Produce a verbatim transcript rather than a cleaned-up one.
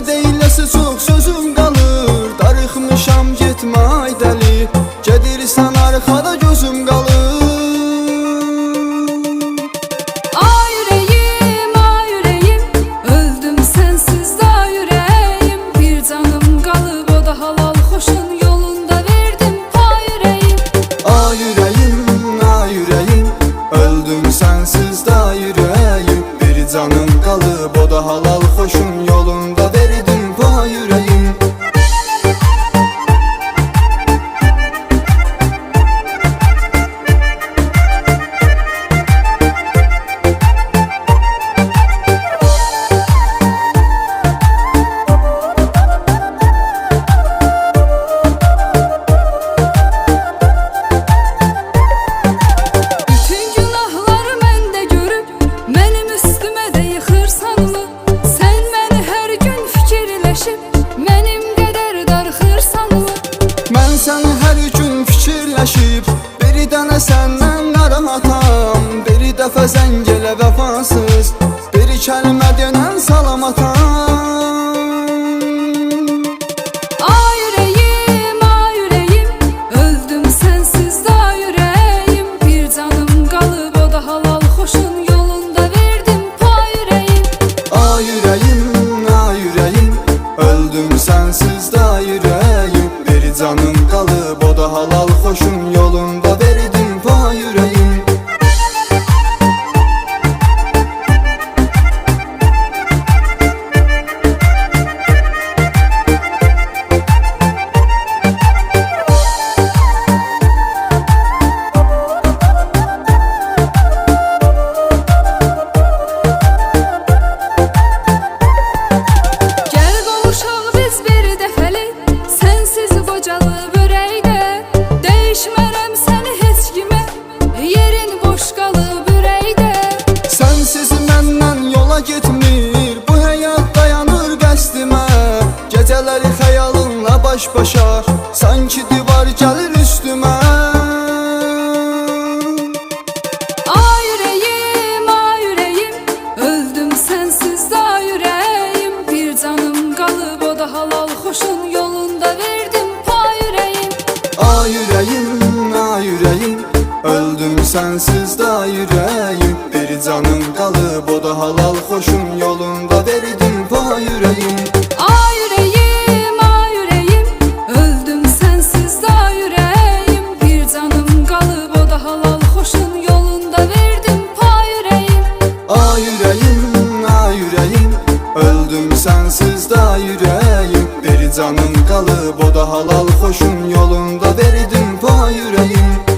deyləsi çox sözüm qalır. Darıxmışam getmə ay dəli, gedirsən arxada gözüm qalır. Ay ürəyim, ay ürəyim, öldüm sənsiz da ürəyim. Bir canım qalıb o da halal xoşun yolunda verdim pay ürəyim. Ay ürəyim, ay ürəyim, öldüm sənsiz da ürəyim. Bir canım qalıb o da halal xoşun yolunda verdim pay ürəyim. Mən sən hər gün fikirləşib, bir dənə səndən narahatam. Bir dəfə zəng elə vəfasız, bir kəlmə denən salamatam. Ay ürəyim, ay ürəyim, öldüm sənsiz da ürəyim. Bir canım qalıb o da halal xoşun yolunda verdim pay ürəyim. Ay ürəyim, ay ürəyim, öldüm sənsiz da ürəyim. Bir canım qalıb o da halal xoşun yolunda verdim pay ürəyim. Gəl qovuşaq biz bir dəfəli, sənsiz qocalıb ürəkdə. Değişmərəm səni heç kimə, yerin boş qalıb ürəkdə. Sənsiz məndən yola getmir, bu həyat dayanır qəsdimə. Gecələri xəyalınla baş-başa, sanki divar gəlir üstümə. Ay ürəyim, ay ürəyim, öldüm sənsiz da ürəyim. Bir canım qalıb o da halal xoşun yolunda verdim pay ürəyim. Ay ürəyim, ay ürəyim, öldüm sənsiz da ürəyim. Bir canım qalıb o da halal xoşun yolunda verdim pay ürəyim. Ay ürəyim, ay ürəyim, öldüm sənsiz da ürəyim. Bir canım qalıb o da halal xoşun yolunda verdim pay ürəyim. Ay ürəyim, ay ürəyim, öldüm sənsiz da ürəyim. Bir canım qalıb o da halal xoşun yolunda verdim pay ürəyim.